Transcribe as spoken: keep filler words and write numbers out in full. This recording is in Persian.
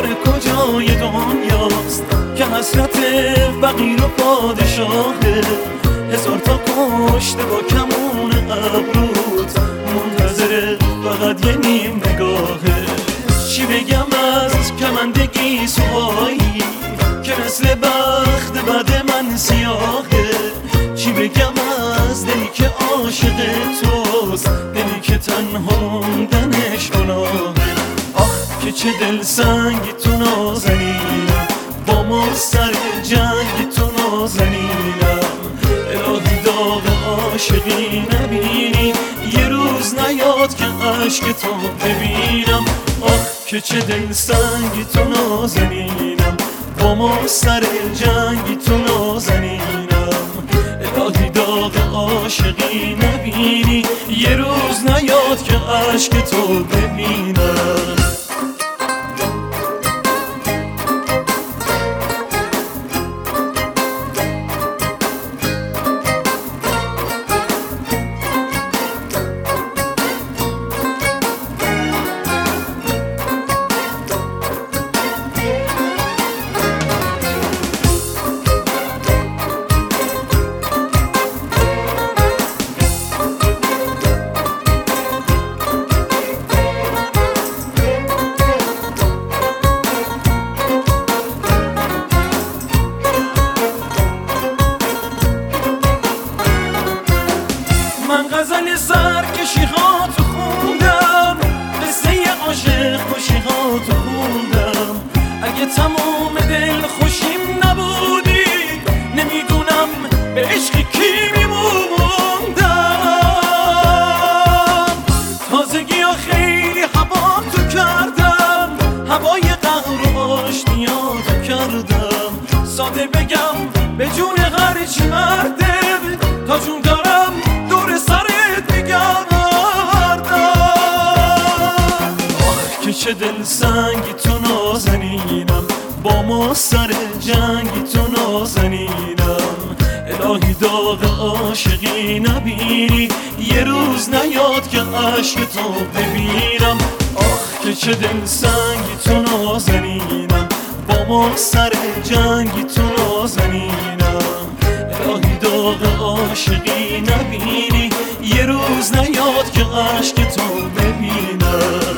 آخر کجای دنیاست که حسرت فقیر و پادشاهه؟ هزار تا کشته با کمون ابروت منتظر فقط یه نیم نگاهه. چی بگم از کمندگی سوایی که مثل بخت بد من سیاهه؟ چی بگم از دلی که عاشق توست، دلی که تنها موندنش گناهه؟ آخ که چه دل سنگی تو نازنینم، با ما سر جنگی تو نازنینم. الهی داغ عاشقی نبینی، یه روز نیاد که عشق تو ببینم. آخ که چه دل سنگی تو نازنینم، با ما سر جنگی تو نازنینم. الهی داغ عاشقی نبینی، یه روز نیاد که عشق تو ببینم. من غزل سرکشی ها تو خوندم، قصه عاشق خوشی ها تو خوندم. اگه تمام دل خوشیم نبودی، نمیدونم به عشق کی میموندم. تازگی ها خیلی هوا تو کردم، هوای قهر و آشتیا تو کردم. ساده بگم به جون هرچی مرده، تا جون دارم دور سرت میگردم. آخ که چه دل سنگی تو نازنینم، با ما سر جنگی تو نازنینم. الهی داغ عاشقی نبینی، یه روز نیاد که عشق تو ببینم. آخ که چه دل سنگی تو نازنینم، با ما سر جنگی تو نازنینم. الهی داغ عاشقی نبینی، یه روز نیاد که عشق تو ببینم.